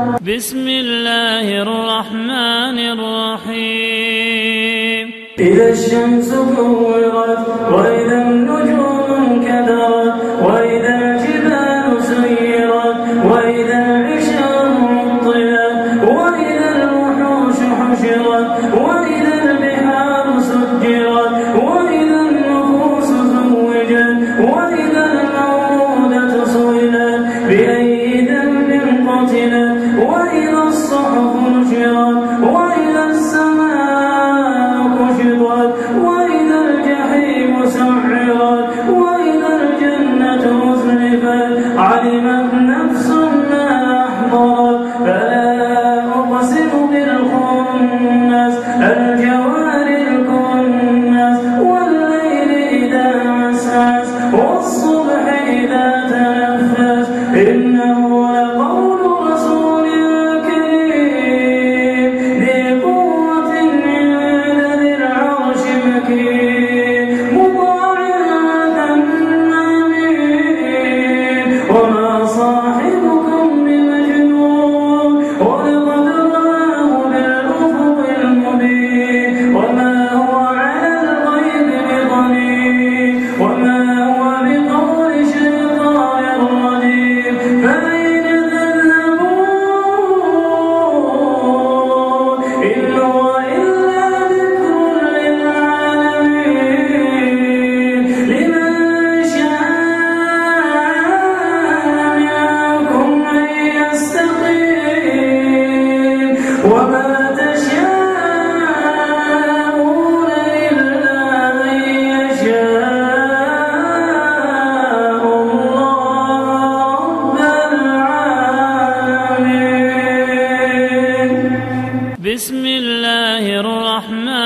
بسم الله الرحمن الرحيم إذا الشمس كورت وإذا النجوم انكدرت وإذا الجبال سيرت وإذا العشار عطلت وإذا الوحوش حشرت وإذا البحار سجرت وإذا النفوس زوجت وإذا الموءودة سئلت بأي ذنب قتلت وإذا الصحف نشرت وإذا السماء كشطت وإذا الجحيم سعرت وإذا الجنة أزلفت علمت نفس ما أحضرت فلا أقسم بالخنس الجوار الكنس والليل إذا عسعس والصبح إذا تنفس إنه لقول رسول كريم ذي قوة عند ذي العرش مكين مطاع ثم أمين وما صاحبكم بمجنون ولقد رآه بالأفق المبين وما هو على الغيب بضنين وما هو بقول شيطان رجيم فأين تذهبون إن هو إلا ذكر للعالمين لمن شاء منكم أن يستقيم وما تشاءون إلا أن يشاء الله رب العالمين بسم الله الرحمن